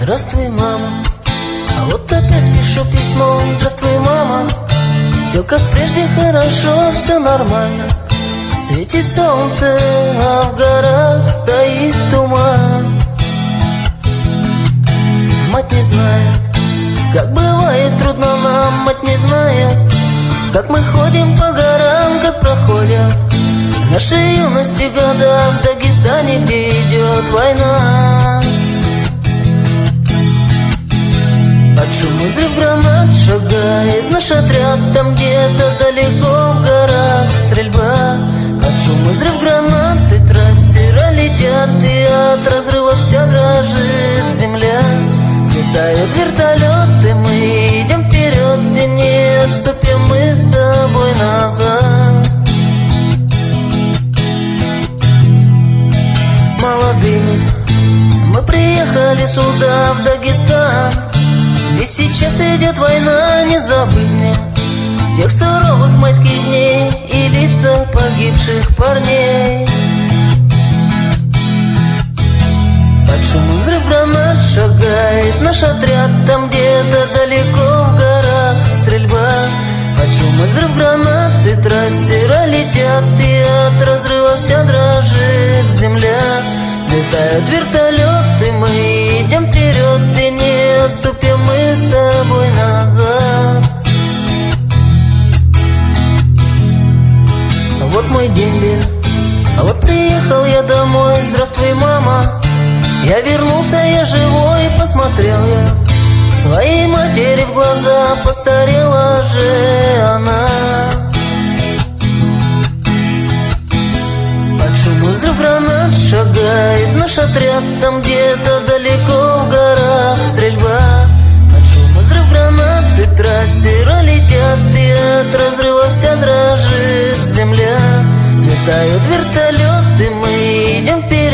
Здравствуй, мама. А вот опять пишу письмо. Здравствуй, мама. Все как прежде, хорошо, все нормально. Светит солнце, а в горах стоит туман. Мать не знает, как бывает трудно нам. Мать не знает, как мы ходим по горам, как проходят наши юности года в Дагестане, где идет война. Под шум и взрыв гранат шагает наш отряд. Там где-то далеко в горах стрельба. Под шум и взрыв гранат и трассера летят, и от разрыва вся дрожит земля. Взлетают вертолеты, мы идем вперед, и не отступим мы с тобой назад. Молодыми мы приехали сюда, в Дагестан, и сейчас идет война, не забыть мне тех суровых майских дней и лица погибших парней. Под шум взрыв гранат шагает наш отряд. Там где-то далеко в горах стрельба. Под шум взрыв гранат и трассера летят, и от разрыва вся дрожит земля. Летают вертолеты, мы идем вперед, и не отступим мы с тобой назад. А вот мой дембель, а вот приехал я домой. Здравствуй, мама. Я вернулся, я живой, посмотрел я своей матери в глаза, постарела же она. Под шум и взрыв гранат шагает наш отряд. Там где-то далеко в горах стрельба. Под шум и взрыв гранат и трассера летят, и от разрыва вся дрожит земля. Взлетают вертолеты, мы идем вперед,